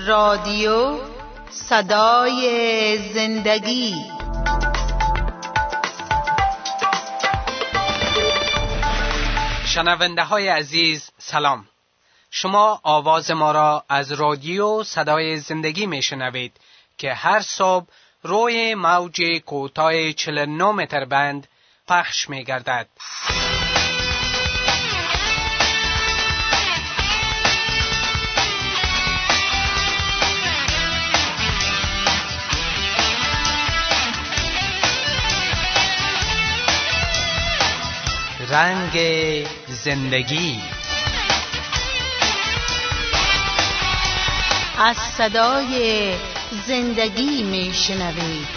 رادیو صدای زندگی. شنونده های عزیز سلام. شما آواز ما را از رادیو صدای زندگی می شنوید که هر صبح روی موج کوتاه 49 متر بند پخش می گردد. رنگ زندگی. از صدای زندگی می شنوید.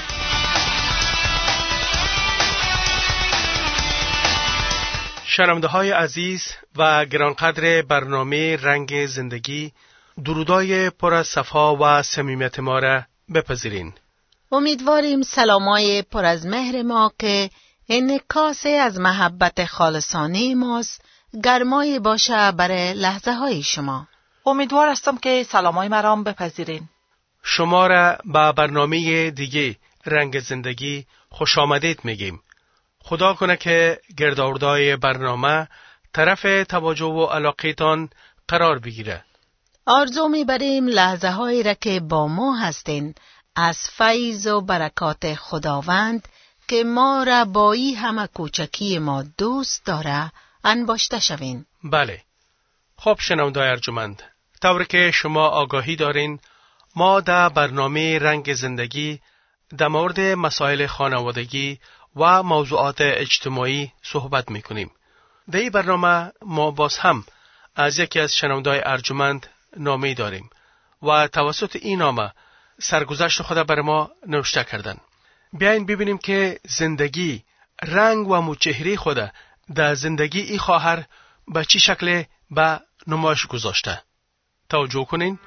شنونده های عزیز و گرانقدر برنامه رنگ زندگی، درودای پر از صفا و صمیمیت ما را بپذیرین. امیدواریم سلامای پر از مهر ما که انعکاسی از محبت خالصانه ماست گرمای باشه برای لحظه های شما. امیدوار هستم که سلامای مرام بپذیرین. شما را به برنامه دیگه رنگ زندگی خوش آمدید میگیم. خدا کنه که گردآوردهای برنامه طرف توجه و علاقه‌تان قرار بگیره. آرزو می‌بریم لحظه هایی را که با ما هستین از فیض و برکات خداوند که ما را با این همه کوچکی ما دوست داره انباشته شوین. بله. خب شنونده ارجمند، طوری که شما آگاهی دارین، ما در برنامه رنگ زندگی در مورد مسائل خانوادگی و موضوعات اجتماعی صحبت میکنیم. در این برنامه ما باز هم از یکی از شنونده‌های ارجمند نامه‌ای داریم و توسط این نامه سرگذشت خود بر ما نوشته کردن. بیاین ببینیم که زندگی، رنگ و مچهره خود در زندگی ای خواهر به چی شکل به نمایش گذاشته. توجه کنین.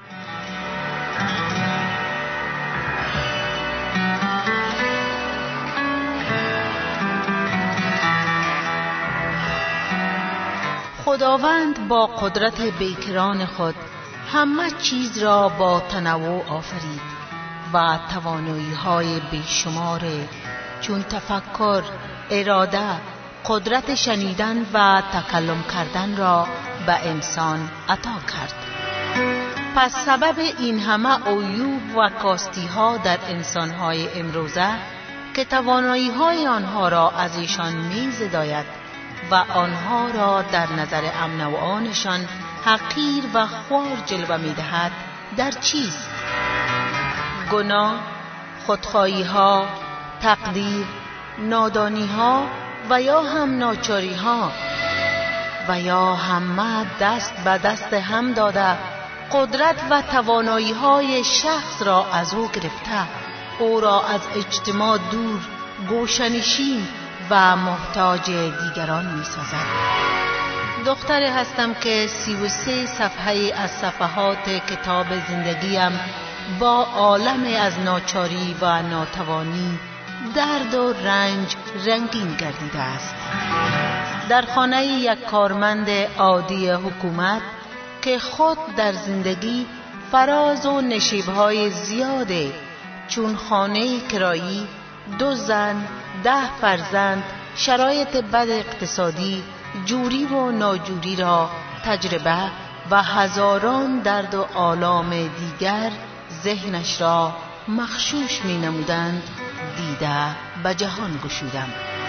خداوند با قدرت بیکران خود همه چیز را با تنوع آفرید و توانایی‌های بیشمار چون تفکر، اراده، قدرت شنیدن و تکلم کردن را به انسان عطا کرد. پس سبب این همه عیوب و کاستی‌ها در انسان‌های امروزه که توانایی‌های آنها را از ایشان می‌زداید و آنها را در نظر امنوعانشان حقیر و خوار جلوه می‌دهد در چیست؟ گناه، خودخواهی‌ها، تقدیر، نادانی‌ها و یا هم ناچاری‌ها و یا همه دست به دست هم داده قدرت و توانایی‌های شخص را از او گرفته، او را از اجتماع دور، گوشه‌نشین و محتاج دیگران می‌سازد. دختری هستم که 33 صفحه از صفحات کتاب زندگیم با عالم از ناچاری و ناتوانی، درد و رنج رنگین گردیده است. در خانه یک کارمند عادی حکومت که خود در زندگی فراز و نشیب‌های زیاده، چون خانه کرایی، 2 زن، 10 فرزند، شرایط بد اقتصادی، جوری و ناجوری را تجربه و هزاران درد و آلام دیگر ذهنش را مغشوش می نمودند، دیده به جهان گشودم.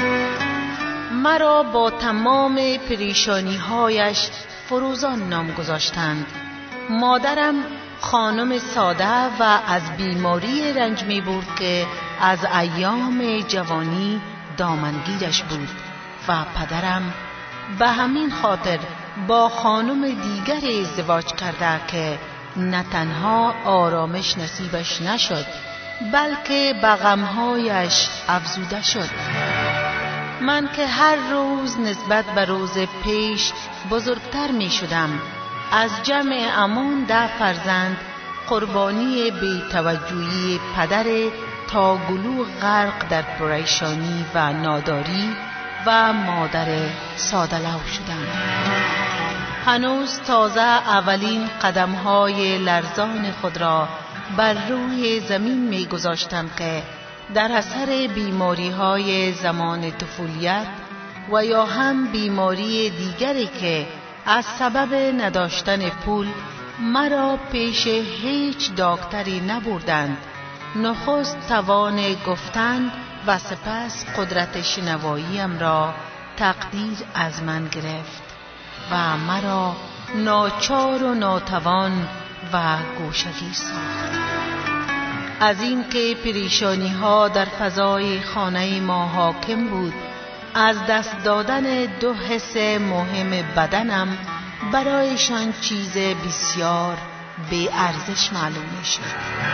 مرا با تمام پریشانی هایش فروزان نام گذاشتند. مادرم خانم ساده و از بیماری رنج می برد که از ایام جوانی دامنگیرش بود و پدرم به همین خاطر با خانم دیگر ازدواج کرده که نه تنها آرامش نصیبش نشد بلکه به غمهایش افزوده شد. من که هر روز نسبت به روز پیش بزرگتر می شدم، از جمع امان 10 فرزند قربانی بی‌توجهی پدر تا گلو غرق در پریشانی و ناداری و مادر ساده‌لو شدم. هنوز تازه اولین قدم‌های لرزان خود را بر روی زمین می‌گذاشتم که در اثر بیماری‌های زمان طفولیت و یا هم بیماری دیگری که از سبب نداشتن پول مرا پیش هیچ دکتری نبردند، نخست توان گفتن و سپس قدرت شنواییم را تقدیر از من گرفت و مرا ناچار و ناتوان و گوشه‌گیر ساخت. از این که پریشانی ها در فضای خانه ما حاکم بود، از دست دادن 2 حس مهم بدنم برایشان چیز بسیار بی ارزش معلوم می‌شد.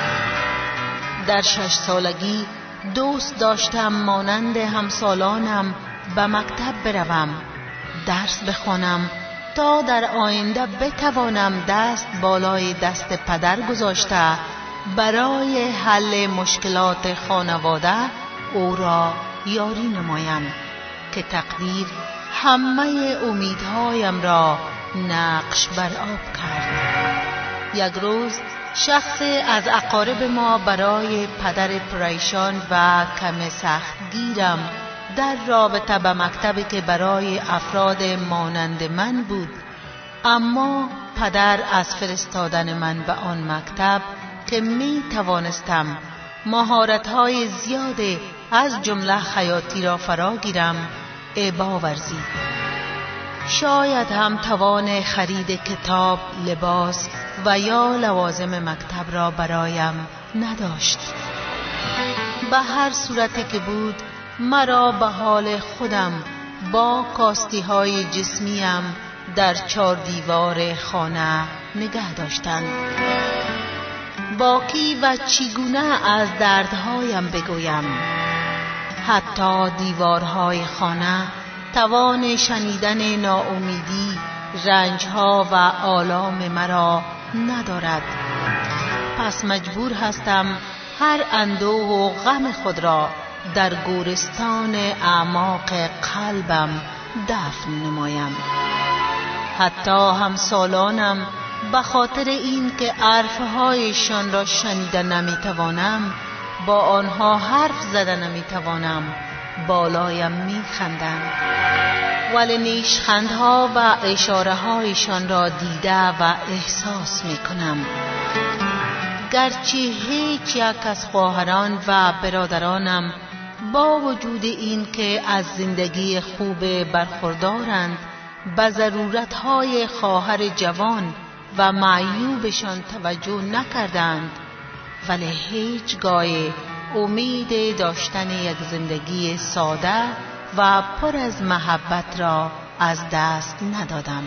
در 6 سالگی دوست داشتم مانند همسالانم به مکتب بروم، درس بخوانم تا در آینده بتوانم دست بالای دست پدر گذاشته برای حل مشکلات خانواده او را یاری نمایم که تقدیر همه امیدهایم را نقش بر آب کرد. یک روز شخصی از اقارب ما برای پدر پریشان و کم سختگیرم در رابطه به مکتبی که برای افراد مانند من بود، اما پدر از فرستادن من به آن مکتب که می توانستم مهارت‌های زیاد از جمله خیاطی را فرا گیرم ابا ورزید. شاید هم توان خرید کتاب، لباس و یا لوازم مکتب را برایم نداشت. به هر صورتی که بود مرا به حال خودم با کاستی‌های جسمیم در 4 دیوار خانه نگه داشتند. با کی و چگونه از دردهایم بگویم؟ حتی دیوارهای خانه توان شنیدن ناامیدی، رنجها و آلام مرا ندارد. پس مجبور هستم هر اندوه و غم خود را در گورستان اعماق قلبم دفن نمایم. حتی همسالانم به خاطر این که حرفهایشان را شنیده نمیتوانم، با آنها حرف زده نمیتوانم، بالایم میخندند، ولی نیشخندها و اشاره هایشان را دیده و احساس میکنم. گرچه هیچ یک از خواهران و برادرانم با وجود این که از زندگی خوب برخوردارند به ضرورتهای خواهر جوان و معیوبشان توجه نکردند، ولی هیچگاه امید داشتن یک زندگی ساده و پر از محبت را از دست ندادم.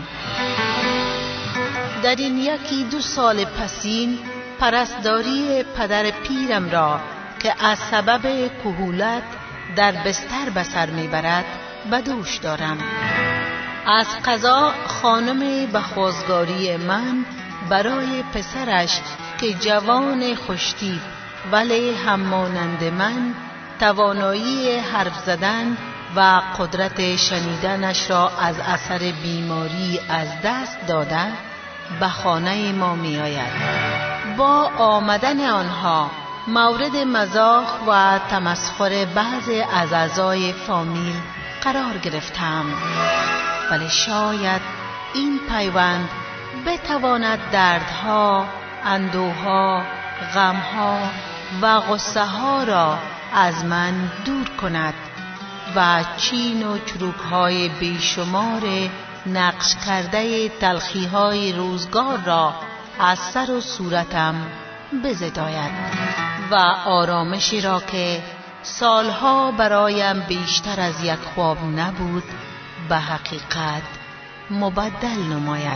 در این 1-2 سال پسین پرستاری پدر پیرم را که از سبب کهولت در بستر به سر میبرد به دوش دارم. از قضا خانم به خواستگاری من برای پسرش که جوان خوشتیپ ولی هم مانند من توانایی حرف زدن و قدرت شنیدنش را از اثر بیماری از دست داده به خانه ما می آید. با آمدن آنها مورد مزاح و تمسخر بعضی از اعضای فامیل قرار گرفتم، ولی شاید این پیوند بتواند دردها، اندوها، غمها و غصه ها را از من دور کند و چین و چروک های بیشمار نقش کرده تلخی های روزگار را از سر و صورتم بزداید و آرامشی را که سالها برایم بیشتر از یک خواب نبود به حقیقت مبدل نماید.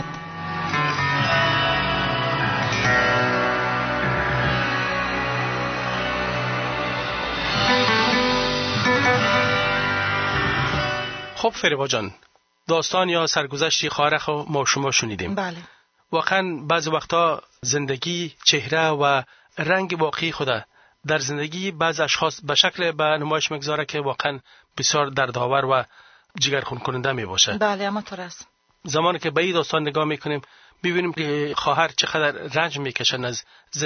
خب فریبا جان، داستان یا سرگذشتی خارخ ما شما شنیدیم. بله. واقعا بعضی وقتا زندگی چهره و رنگ واقعی خود در زندگی بعض اشخاص به شکل به نمایش میگذاره که واقعا بسیار دردآور و جگرخون کننده می باشه. بله، اما طور است. زمانی که به این داستان نگاه میکنیم ببینیم که خواهر چقدر رنج میکشن از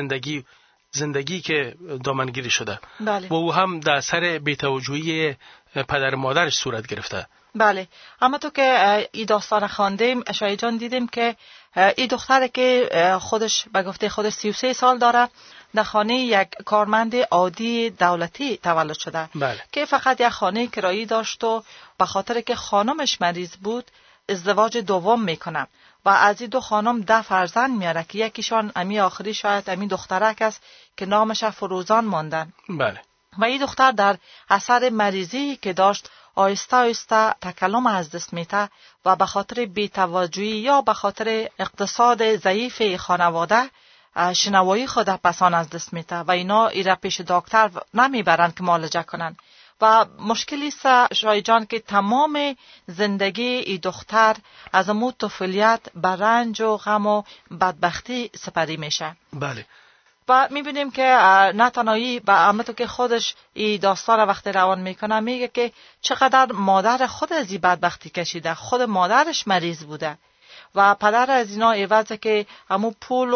زندگی که دامنگیری شده. بله. و او هم در اثر بی‌توجهی پدر مادرش صورت گرفته. بله. اما تو که این داستان خواندیم شاید جان دیدیم که این دختره که خودش به گفته خودش 33 سال داره در خانه یک کارمند عادی دولتی تولد شده. بله. که فقط یک خانه کرایی داشت و به خاطر که خانمش مریض بود ازدواج دوم میکنه و از این 2 خانم 10 فرزند میاره که یکیشان امی آخری شاید امی دخترک است که نامش فروزان ماندن. بله. و این دختر در اثر مریضی که داشت آهسته آهسته تکلم از دست میته و به خاطر بی‌توجهی یا به خاطر اقتصاد ضعیف خانواده شنوایی خود پسان از دست میته و اینا ایره پیش دکتر نمیبرن که معالجه کنن و مشکلی است شای جان که تمام زندگی این دختر از امو طفولیت به رنج و غم و بدبختی سپری میشه. بله. و میبینیم که نه تنهایی به امتو که خودش این داستان وقتی روان میکنه میگه که چقدر مادر خود از این بدبختی کشیده، خود مادرش مریض بوده و پدر از اینا عوضه که همون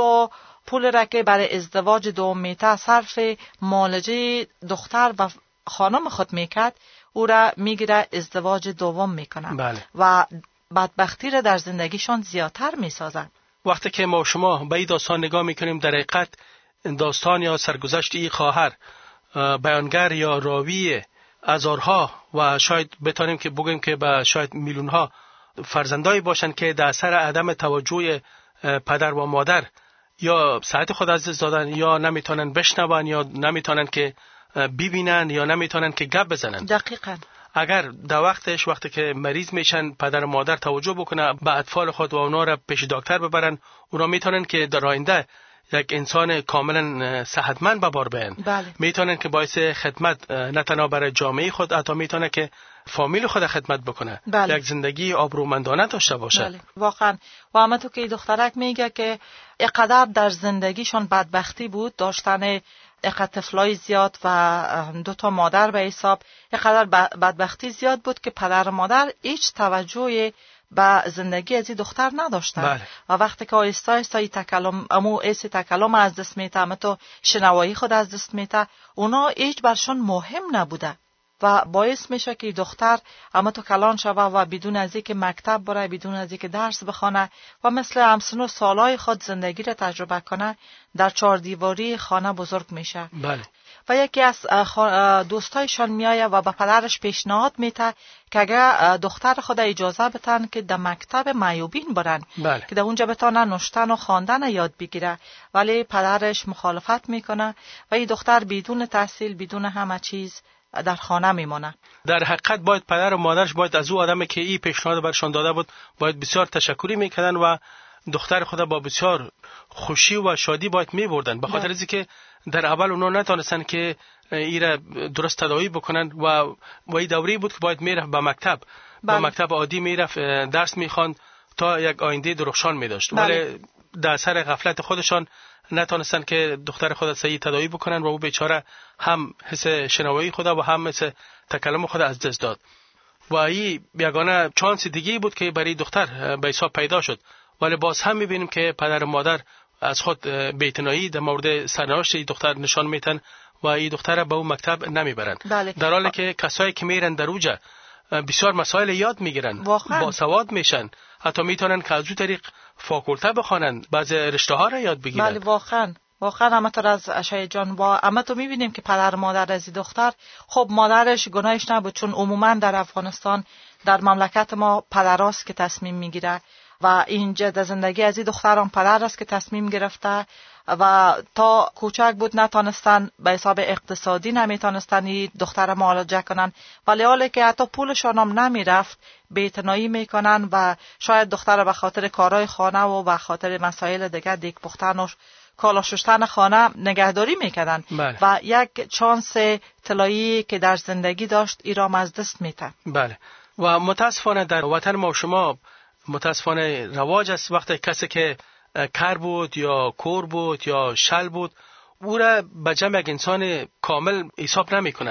پول را که برای ازدواج دوم میته صرف معالجه دختر و خانم خود میکرد او را میگیره ازدواج دوم میکنه. بله. و بدبختی را در زندگیشان زیادتر میسازن. وقتی که ما شما به این داستان نگاه میکنیم در حقیقت داستان یا سرگذشت این خواهر بیانگر یا راوی هزارها و شاید بتانیم که بگیم که به شاید میلیون‌ها فرزندایی باشن که در اثر عدم توجه پدر و مادر یا صحت خود از دست دادن یا نمیتونن بشنون یا نمیتونن که ببینن یا نمیتونن که گپ بزنن. دقیقاً. اگر در وقتی که مریض میشن پدر و مادر توجه بکنه به اطفال خود و اونا را پیش دکتر ببرن، اونا میتونن که در آینده یک انسان کاملا صحتمند به بار بیان. بله. میتونن که باعث خدمت نه تنها برای جامعه خود، حتی میتونه که فامیل خود خدمت بکنه. بله. یک زندگی آبرومندانه داشته باشه. بله. واقعا. و اما تو که دخترک میگه که اقدر در زندگیشون بدبختی بود، داشتن اقدر طفلای زیاد و 2 مادر به حساب، اقدر بدبختی زیاد بود که پدر و مادر هیچ توجهی به زندگی از این دختر نداشتن. بله. و وقتی که آهسته آهسته تکلم از دست میته، اما تو شنوایی خود از دست میته، اونا هیچ برشون مهم نبوده و باعث میشه که دختر اما تو کلان شوه و بدون از اینکه مکتب بره، بدون از اینکه درس بخونه و مثل همسن و سالای خود زندگی را تجربه کنه در 4 دیواری خانه بزرگ میشه. بله. و یکی از دوستایشان میایه و به پدرش پیشنهاد میته که اگر دختر خود اجازه بتن که در مکتب معیوبین برن. بله. که در اونجا بتانه نوشتن و خواندن یاد بگیره، ولی پدرش مخالفت میکنه و این دختر بدون تحصیل بدون همه چیز در خانه میمونه. در حقیقت باید پدر و مادرش باید از او آدمی که این پیشنهاد برشان داده بود باید بسیار تشکری میکردن و دختر خود با بسیار خوشی و شادی باید میبردن، به خاطر از که در اول اونا نتونستن که ایره درست تداوی بکنن و این دوری بود که باید میرفت به مکتب. بله. به مکتب عادی میرفت درس میخواند تا یک آینده درخشان میداشت. ولی در اثر غفلت خودشان نتونستن که دختر خود صحیح تداوی بکنن و او بیچاره هم حس شنوایی خود و هم حس تکلم خود از دست داد. و این یگانه چانس دیگه بود که برای دختر به حساب پیدا شد. ولی باز هم میبینیم که پدر و مادر از خود بی‌اعتنایی در مورد سرنوشت دختر نشان میتن و این دختر به اون مکتب نمیبرن. بله. در حالی که کسایی که میرن در اوجا بسیار مسائل یاد میگیرن، با سواد میشن، حتی میتونن که از اون طریق فاکولته بخوانن، بعض رشته ها را یاد بگیرن. بله واقعا اما تو از اشای جان با اما تو میبینیم که پدر مادر از دختر، خب مادرش گناهش نبود، چون عموما در افغانستان در مملکت ما پدراست که تصمیم میگیره و اینجا در زندگی از این دختران پدر است که تصمیم گرفته و تا کوچک بود نتانستن به حساب اقتصادی نمیتونستن این دختر معالجه کنن، ولی حالی که حتی پولشان هم نمیرفت بی‌اعتنایی میکنن و شاید دختر به خاطر کارهای خانه و به خاطر مسائل دیگه دیگ پختن و کالا شستن خانه نگهداری میکردن. بله. و یک چانس طلایی که در زندگی داشت ایرام از دست میته. بله. و متاسفانه در وطن ما شما متاسفانه رواج است وقتی کسی که کر بود یا کور بود یا شل بود او را به جمع یک انسان کامل حساب نمی کنن.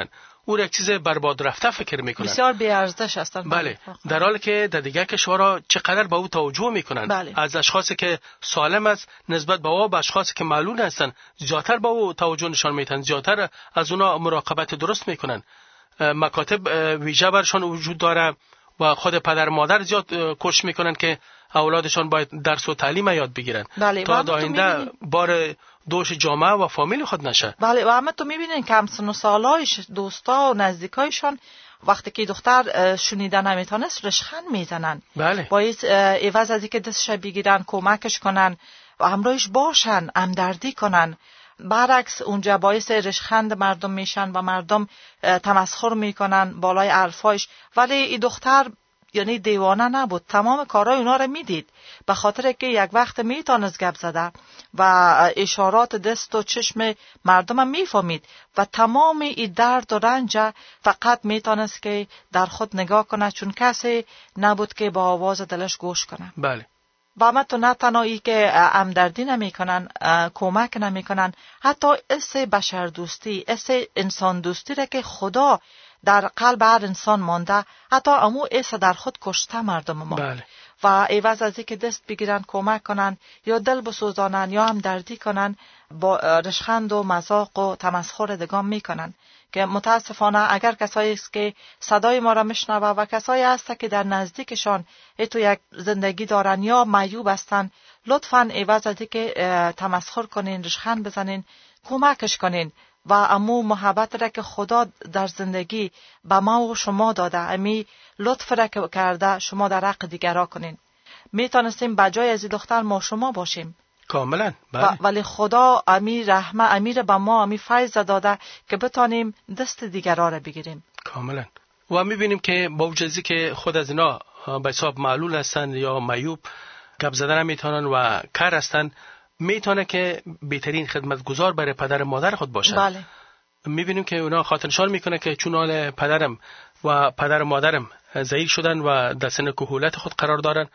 او یک چیز برباد رفته فکر میکنن، بسیار بی ارزش هستند. بله، در حالی که در دیگر کشورها چقدر به او توجه میکنن. بله. از اشخاصی که سالم است نسبت به او، به اشخاصی که معلول هستند زیادتر به او توجه نشان میدن، زیادتر از اونا مراقبت درست میکنن. مکاتب ویژه برشان وجود داره و خود پدر مادر زیاد کوشش میکنن که اولادشان باید درس و تعلیم یاد بگیرن. بله. تا آینده بار دوش جامعه و فامیل خود نشه. بله، و همه تو میبینین که همسن و سالایش، دوستا و نزدیکایشان وقتی که دختر شنیده نمیتونست رشخند میزنن. بله. باید عوض از اینکه دستش بگیرن، کمکش کنن و همراهش باشن، همدردی کنن، برعکس اونجا باعث رشخند مردم میشن و مردم تمسخر میکنن بالای حرفایش. ولی این دختر یعنی دیوانه نبود، تمام کارهای اونا رو میدید، به خاطر که یک وقت میتونست گپ زده و اشارات دست و چشم مردم هم میفهمید و تمام این درد و رنج فقط میتونست که در خود نگاه کنه، چون کسی نبود که با آواز دلش گوش کنه. بله. و اما تو نه تنهایی که همدردی نمیکنن، کمک نمیکنن، حتی حس بشر دوستی، حس انسان دوستی را که خدا در قلب هر انسان مانده، حتی امو حس در خود کشته مردم ما. بله. و عوض از اینکه دست بگیرن، کمک کنن یا دل بسوزانن یا همدردی کنن، با رشخند و مذاق و تمسخر دگام میکنن. که متاسفانه اگر کسایی است که صدای ما را میشنوه و کسایی هست که در نزدیکشان تو یک زندگی دارن یا معیوب هستن، لطفاً عوض از اینکه تمسخر کنین، رشخند بزنین، کمکش کنین و امو محبت را که خدا در زندگی به ما و شما داده، امی لطف را که کرده شما در حق دیگران کنین. میتونستیم بجای از این دختر ما شما باشیم کاملا. بله. ولی خدا امی رحمه، امیر به ما امی فیض داده که بتانیم دست دیگران را بگیریم. کاملا. و میبینیم که با وجودی که خود از اینا به حساب معلول هستن یا معیوب، گپ زدن نمیتونن و کار هستن، میتونه که بهترین خدمتگزار برای پدر مادر خود باشن. بله. میبینیم که اونا خاطرنشان میکنه که چون حال پدرم و پدر مادرم ضعیف شدن و در سن کهولت خود قرار دارن،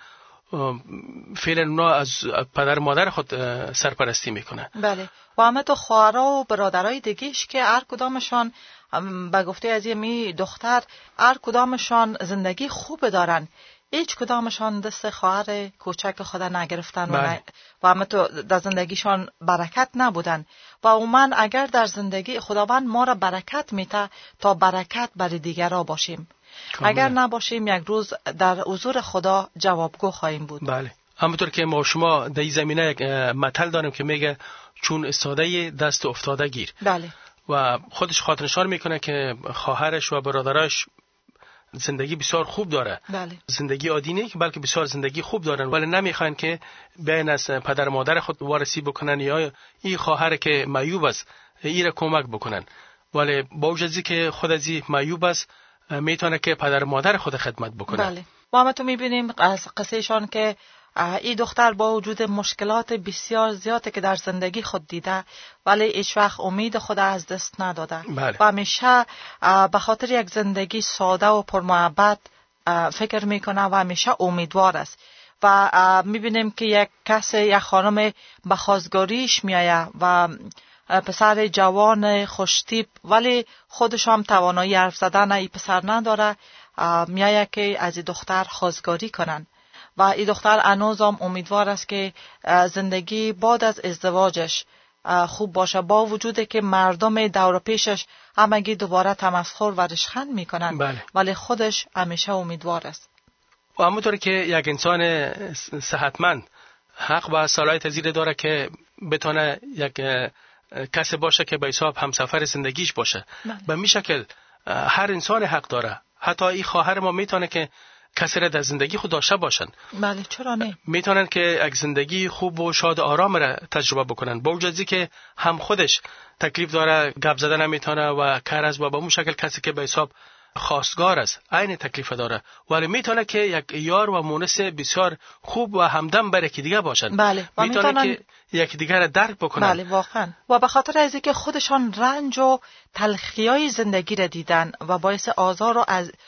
فعلا اونا از پدر مادر خود سرپرستی میکنه. بله. و همه تو خواهرها و برادرای دیگهش که هر کدامشان به گفته از می دختر هر کدامشان زندگی خوب دارن، هیچ کدامشان دست خواهر کوچک خود نگرفتن. بله. و همه تو در زندگیشان برکت نبودن و عموما اگر در زندگی خداوند ما را برکت میته تا برکت برای دیگران باشیم. اگر نباشیم یک روز در حضور خدا جوابگو خواهیم بود. بله. همونطور که ما شما در این زمینه یک مثل داریم که میگه چون استاده دست افتاده گیر. بله. و خودش خاطرنشان میکنه که خواهرش و برادرش زندگی بسیار خوب داره. بله. زندگی عادی نه که بلکه بسیار زندگی خوب دارن، ولی نمیخوان که بین از پدر مادر خود وارسی بکنن یا این خواهر که معیوب است ایره کمک بکنن. ولی با وجودی که خود از این معیوب است میتونه که پدر مادر خود خدمت بکنه. بله. ما هم تو میبینیم از قصهشان که این دختر با وجود مشکلات بسیار زیادی که در زندگی خود دیده ولی هیچ وقت امید خود از دست نداده. بله. و همیشه به خاطر یک زندگی ساده و پرمحبت فکر میکنه و همیشه امیدوار است. و میبینیم که یک کس، یک خانم به خواستگاریش میایه و پسر جوان خوشتیپ ولی خودش هم توانایی حرف زدن ای پسر نداره، میایه که از این دختر خواستگاری کنن و این دختر هنوز هم امیدوار است که زندگی بعد از ازدواجش خوب باشه، با وجودی که مردم دور پیشش همگی دوباره تمسخر و رشخند میکنن. بله. ولی خودش همیشه امیدوار است. و همونطور که یک انسان صحتمند حق و صلاحیت زیر داره که بتونه یک کسی باشه که به حساب همسفر زندگیش باشه. به می شکل هر انسان حق داره. حتی این خواهر ما میتونه که کسی را در زندگی خود داشته باشن. بله، چرا نه؟ میتونن که یک زندگی خوب و شاد و آرام را تجربه بکنن، با وجودی که هم خودش تکلیف داره، گپ زدن نمیتونه و کار از با اون شکل کسی که به حساب خواستگار است عین تکلیف داره، ولی میتونه که یک یار و مونس بسیار خوب و همدم برای یکی دیگه باشن. بله. میتونه که یکی دیگر را درک بکنن. بله، واقعا. و به خاطر از اینکه خودشان رنج و تلخیای زندگی را دیدن و باعث آزار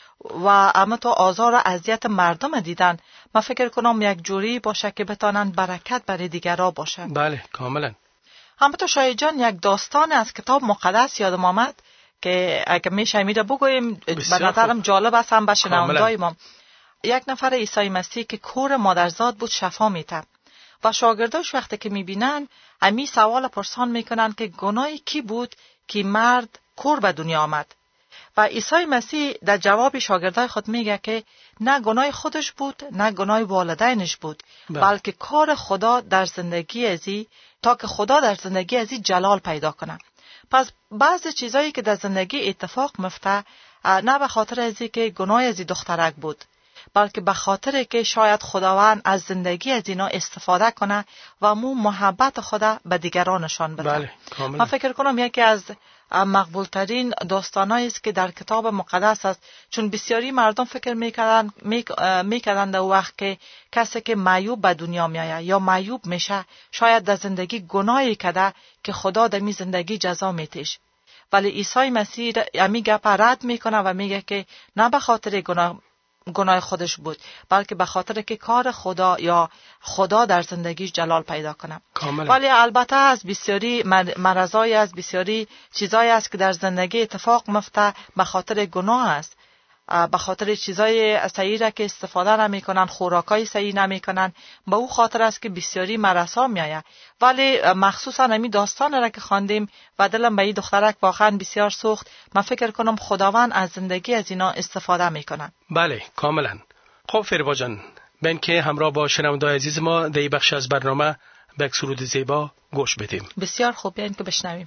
و اما تو آزار و اذیت مردم دیدن، من فکر کنم یک جوری باشه که بتانن برکت برای دیگران باشن. بله، کاملا. همونطور شایع جان یک داستان از کتاب مقدس یادم آمد که اگه میشه میره بگوییم به نظرم جالب است هم به شنوندای ما. یک نفر عیسی مسیح که کور مادرزاد بود شفا میده و شاگرداش وقتی که میبینن امی سوال پرسان میکنن که گناهی کی بود که مرد کور به دنیا آمد و عیسی مسیح در جواب شاگردای خود میگه که نه گناه خودش بود نه گناه والدینش بود بلکه کار خدا در زندگی ازی تا که خدا در زندگی ازی جلال پیدا کنه. پس بعضی چیزایی که در زندگی اتفاق میفته نه به خاطر ازی که گناه ازی دخترک بود بلکه به خاطر که شاید خداوند از زندگی از اینا استفاده کنه و مو محبت خدا به دیگرانشان بده. بله، کاملا. من فکر کنم یکی از مقبول ترین داستانایی است که در کتاب مقدس است، چون بسیاری مردم فکر میکردن در وقت که کسی که معیوب به دنیا میآید یا معیوب میشه شاید در زندگی گناهی کرده که خدا در می زندگی جزا میتیش، ولی عیسی مسیح امی گپ رد میکنه و میگه که نه به خاطر گناه خودش بود بلکه به خاطر که کار خدا یا خدا در زندگیش جلال پیدا کنه. ولی البته از بسیاری مرضای از بسیاری چیزایی است که در زندگی اتفاق میفته به خاطر گناه است، به خاطر چیزای صحیح را که استفاده نمیکنن، خوراکای صحیح نمیکنن، به او خاطر است که بسیاری مرضا میآید. ولی مخصوصا همین داستان را که خواندیم و دلم به این دخترک واقعا بسیار سوخت. من فکر کنم خداوند از زندگی از اینا استفاده میکنه. بله، کاملا. خب فریبا جان، بین که همراه با شنونده‌های عزیز ما در این بخش از برنامه به یک سرود زیبا گوش بدیم. بسیار خوب، بین که بشنویم.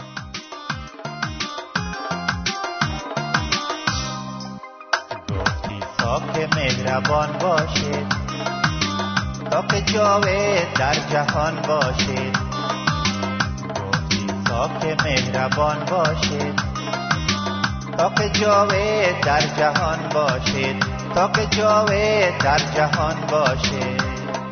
که مهربان باشید تا که جاوید در جهان باشید. گفتی تا که مهربان باشید تا که جاوید در جهان باشید، تا که جاوید در جهان باشید.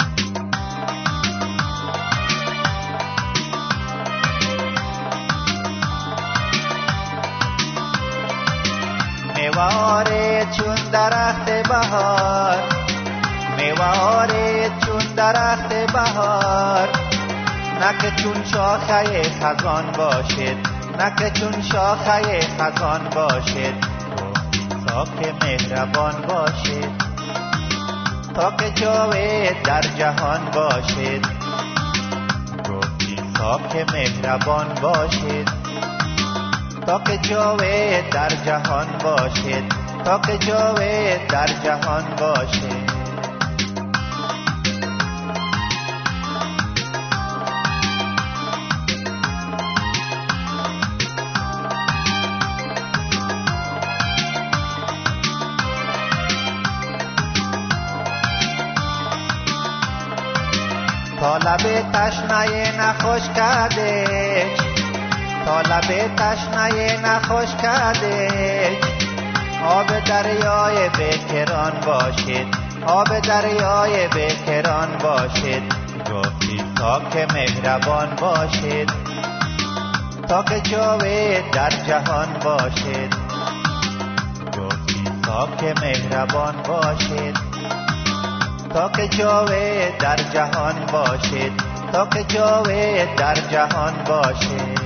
میواره چون درخت بهار، میواره چون درخت بهار، نک چون شاخه خزان باشد، نک چون شاخه خزان باشد. گفتی تا که مهربان باشد تا که جاوید در جهان باشد. گفتی تا که مهربان باشد تا که جاوید در جهان باشد، تا که جاوید در جهان باشد. تا لب تشنه نخوش کرده، تا لب تشنه نخوش کرده، آب دریای بکران باشید، آب دریای بکران باشید. گفتی تا که مهربان باشید تا که جاوید در جهان باشید. گفتی تا که مهربان باشید تا که جاوید در جهان باشید، تا که جاوید در جهان باشید.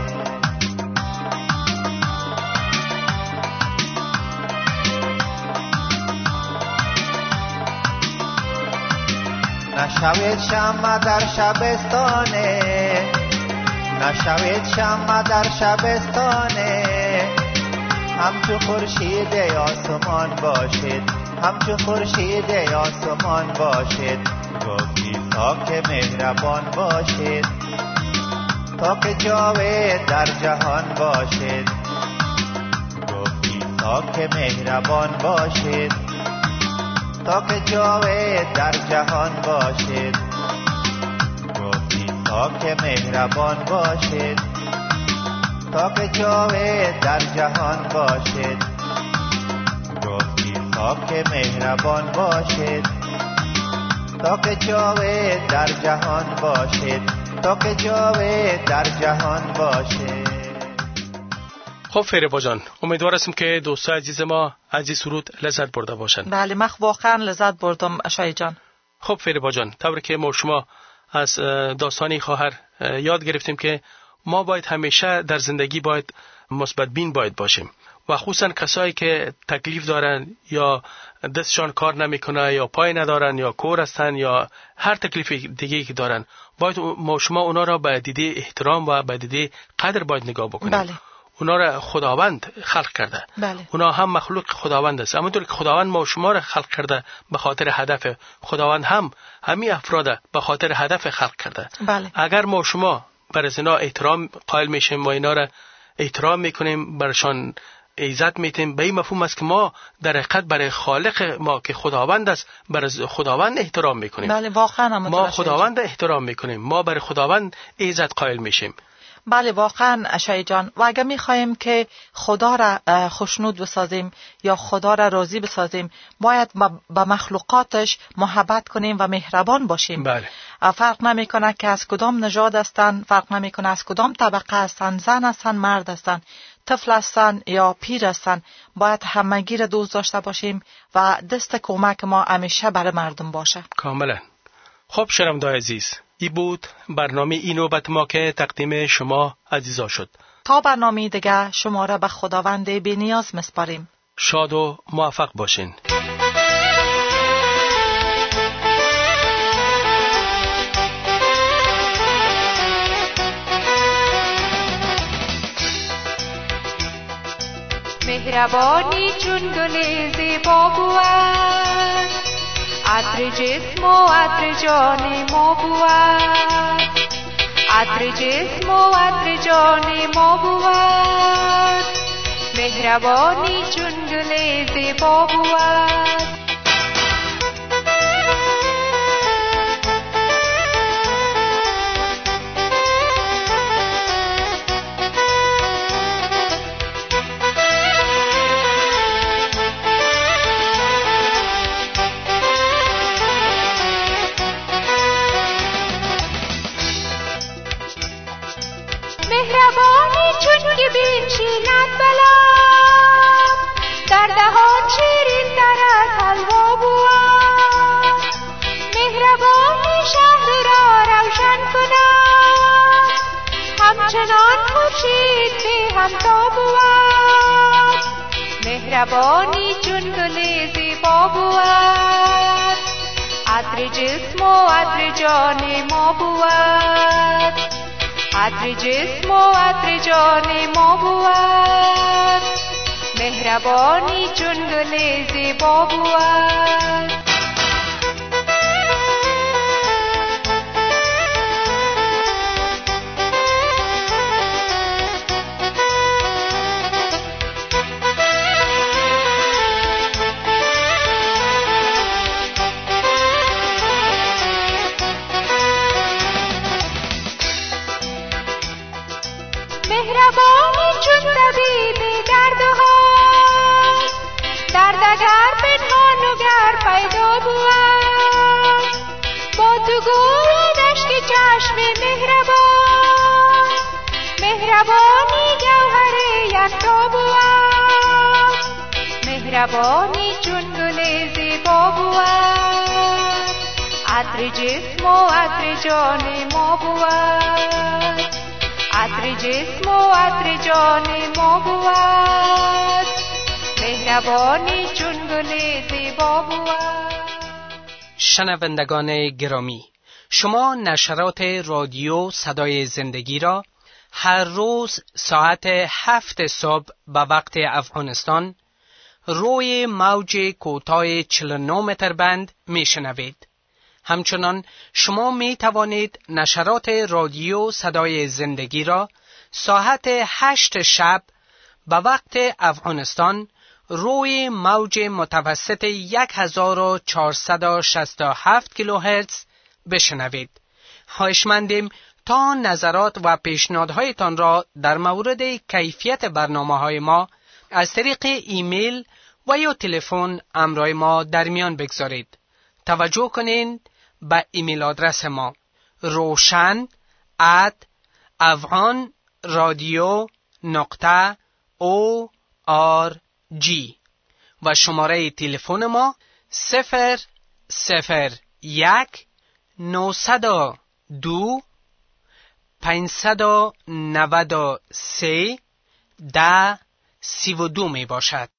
نشوید شمع در شبستانه، نشوید شمع در شبستانه، همچو خورشید آسمان باشید، همچو خورشید آسمان باشید. گفتی تا که مهربان باشید تا که جاوید در جهان باشید. گفتی تا که مهربان باشید تا که جاوید در جهان باشید. گفتی تا که مهربان باشید تا که جاوید در جهان باشید. گفتی تا که مهربان باشید تا که جاوید در جهان باشید، تا که جاوید در جهان باشید. خب فریبا جان، امیدوار هستم که دوستان عزیز ما از این سرود لذت برده باشن. بله، من واقعا لذت بردم اشای جان. خب فریبا جان، طوری که ما شما از داستانی خواهر یاد گرفتیم که ما باید همیشه در زندگی باید مثبت بین باید باشیم و خصوصا کسایی که تکلیف دارن یا دستشان کار نمیکنه یا پای ندارن یا کور هستن یا هر تکلیف دیگه‌ای که دارن، باید ما شما اونا را به دیده احترام و به دیده قدر باید نگاه بکنیم. بله. اونا را خداوند خلق کرده. بله. اونا هم مخلوق خداوند است. همونطور که خداوند ما شما را خلق کرده به خاطر هدف، خداوند هم همین افراد به خاطر هدف خلق کرده. بله. اگر ما شما برای اینا احترام قائل میشیم و اینا را احترام میکنیم، برشان عزت میتیم، به این مفهوم است که ما در حقیقت برای خالق ما که خداوند است برای خداوند احترام میکنیم. بله واقعا ما خداوند احترام میکنیم، ما برای خداوند عزت قائل میشیم. بله واقعا اشای جان، و اگر میخواهیم که خدا را خوشنود بسازیم یا خدا را راضی بسازیم، باید با مخلوقاتش محبت کنیم و مهربان باشیم. بله. فرق نمیکنه که از کدام نژاد هستند، فرق نمیکنه از کدام طبقه هستند، زن هستند، مرد هستند، طفل هستند یا پیر هستند، باید همگی را دوست داشته باشیم و دست کمک ما همیشه برای مردم باشه. کاملا. خب شنوندگان عزیز، این بود برنامه این نوبت ما که تقدیم شما عزیزا شد. تا برنامه دیگه شما را به خداوند بی نیاز میسپاریم. شاد و موفق باشین. مهربانی چون گل زیبا بود، عطر جسم و عطر جان ما بود، عطر جسم و عطر جان ما بود، مهربانی چون گل زیبا بود. مهربانی چون که بنشیند بلند، در دهان شیرین تر از حلوا بود، مهربانی شهر را روشن کند، همچنان خورشید به همتا بود، مهربانی چون گل زیبا بود، عطر جسم و عطر جان ما بود، عطر جسم و عطر جان ما بود، مهربانی چون گل زیبا بود. مهربانی چون طبیب دردها، دردگر پنهان و گر پیدا بود، با تو گویدش که چشم مهربان، مهربانی جوهر یکتا بود، مهربانی چون گل زیبا بود، عطر جسم و عطر جان ما بود، عطر جسم و عطر جان ما بود، مهربانی چون گل زیبا بود. شنوندگان گرامی، شما نشرات رادیو صدای زندگی را هر روز ساعت 7 صبح به وقت افغانستان روی موج کوتاه 49 متر بند میشنوید. همچنان شما می توانید نشرات رادیو صدای زندگی را ساعت 8 شب به وقت افغانستان روی موج متوسط 1467 کیلوهرتز بشنوید. خواهشمندیم تا نظرات و پیشنهادهایتان را در مورد کیفیت برنامه‌های ما از طریق ایمیل و یا تلفن همراه ما در میان بگذارید. توجه کنید به ایمیل آدرس ما roshan@afghanradio.org و شماره تلفن ما 001 902 593 10 32 می باشد.